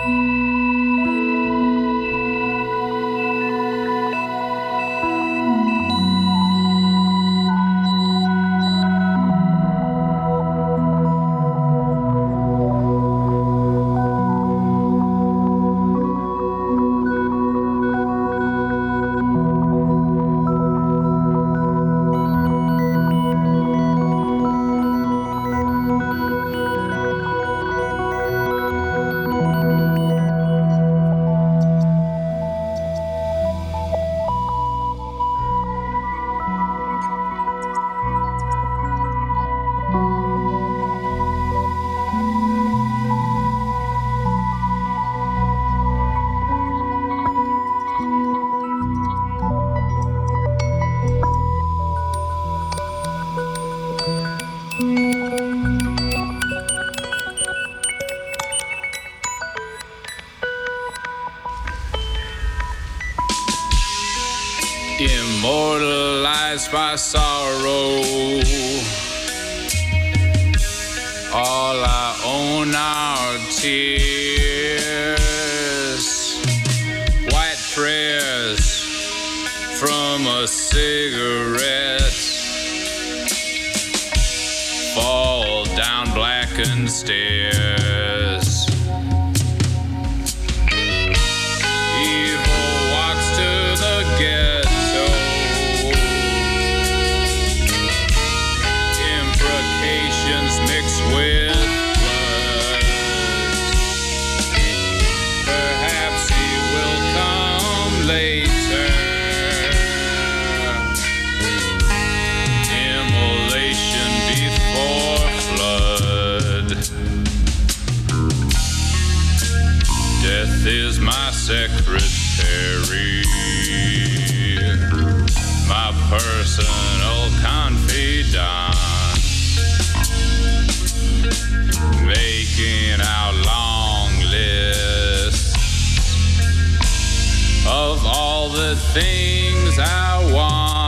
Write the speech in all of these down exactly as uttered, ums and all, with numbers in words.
Immortalized by sorrow, all I own are tears, white prayers from a cigarette fall down blackened stairs. Evil walks to the ghetto, mixed with blood. Perhaps he will come later. Immolation before flood. Death is my secretary, my personal confidant, making out long lists of all the things I want.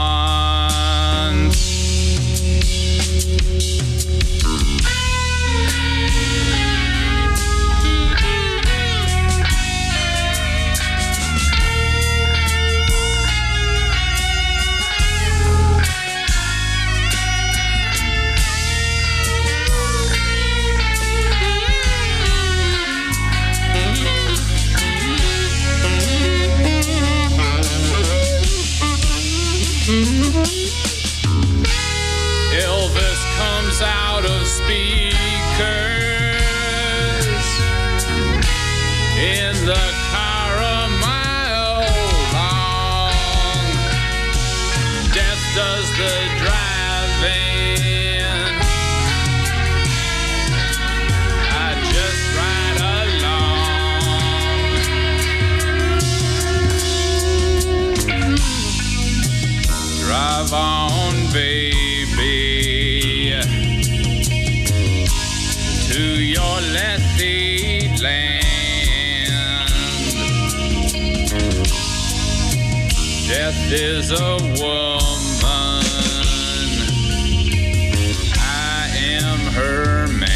Elvis comes out of speakers in the car a mile long. Death does the driving, I just ride along. Drive on, baby, to your Lethe land. Death is a woman, I am her man.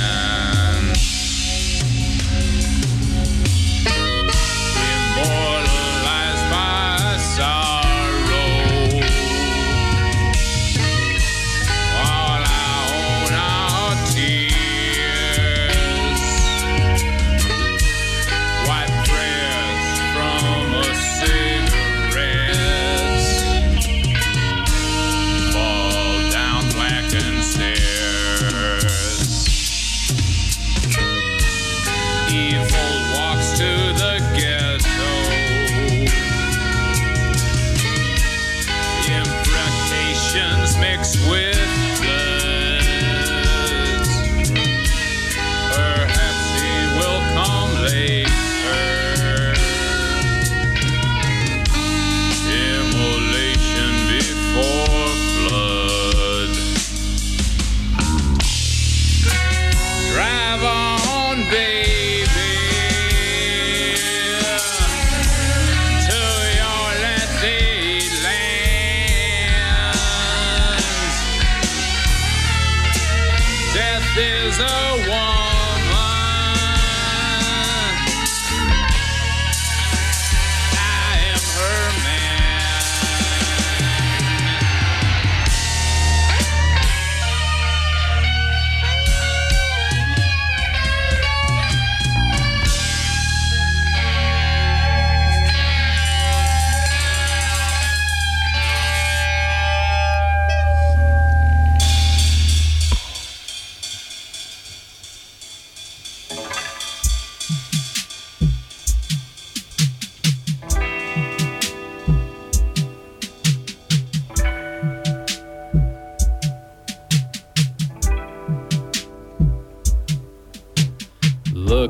Immortalized by sorrow, all I own are tears, white prayers from a cigarette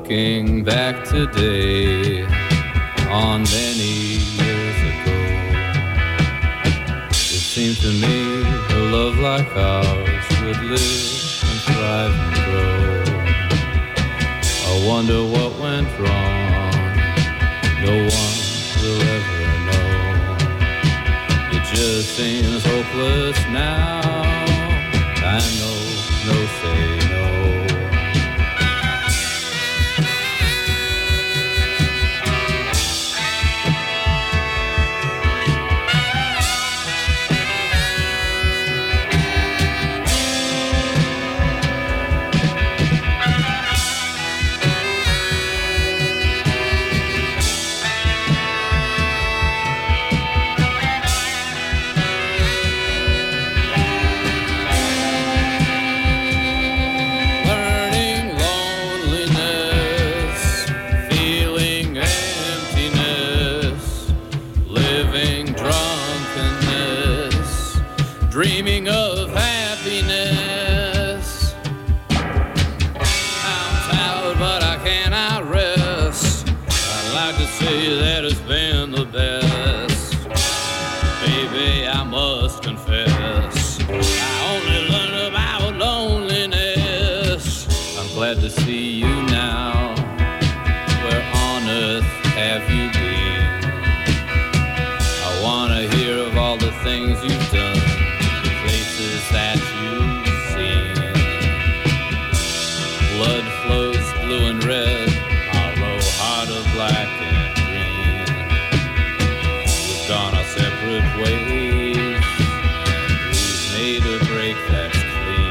looking back today on many years ago. It seemed to me a love like ours would live and thrive and grow. I wonder what went wrong. No one will ever know. It just seems hopeless now. I know, no say no. Dreaming of happiness. I'm tired, but I cannot rest. I'd like to say that it's been the best. Baby, I must confess, I only learned about loneliness. I'm glad to see you now. Where on earth have you been? I want to hear of all the things you've done, that you've seen. Blood flows blue and red, hollow heart of black and green. We've gone our separate ways, we've made a break that's clean.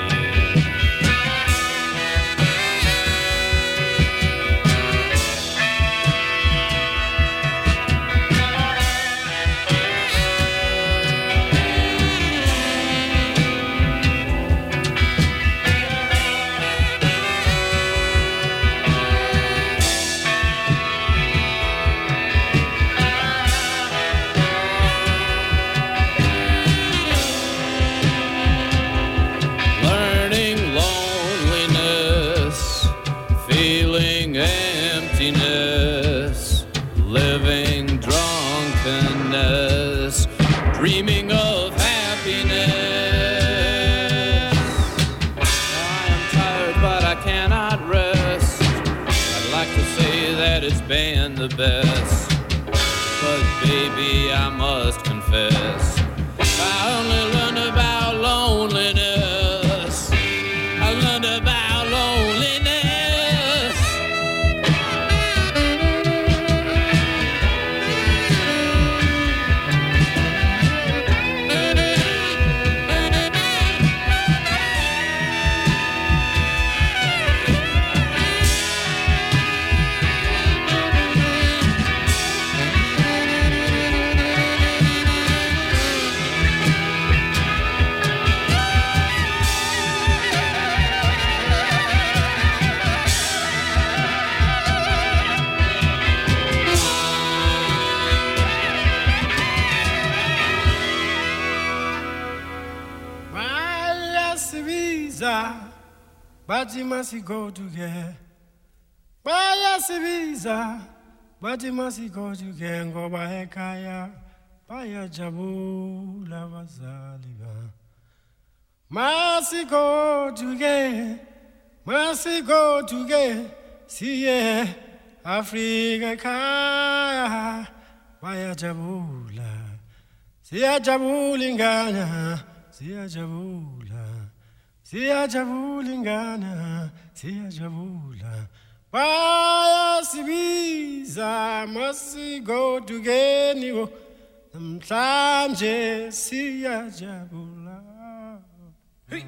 Living drunkenness, dreaming of happiness. I am tired, but I cannot rest. I'd like to say that it's been the best, but baby, I must confess, I only learned about loneliness. I learned about loneliness. But you must go together. Baya Sibiza, but you must go together. Go by Kaya, Baya Jabu, Lavazaliva. Must go together, must go together. See, yeah, Africa Kaya, Baya Jabula. See, a Jabulingana, see a Jabula. Sia Javulingana, Sia Javula. Baya Sibiza, must go together. Mtlanje, Sia Javula. Hey!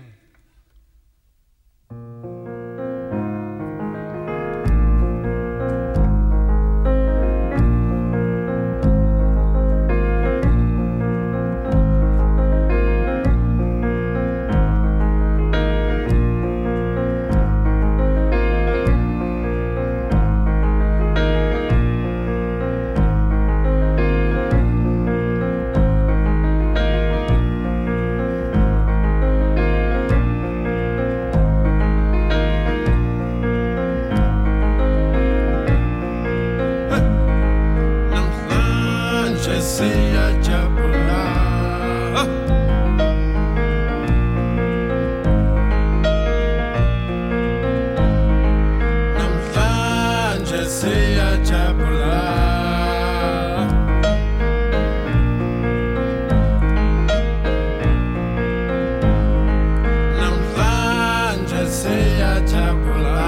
siyajabula namhlanje siyajabula namhlanje siyajabula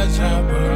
siyajabula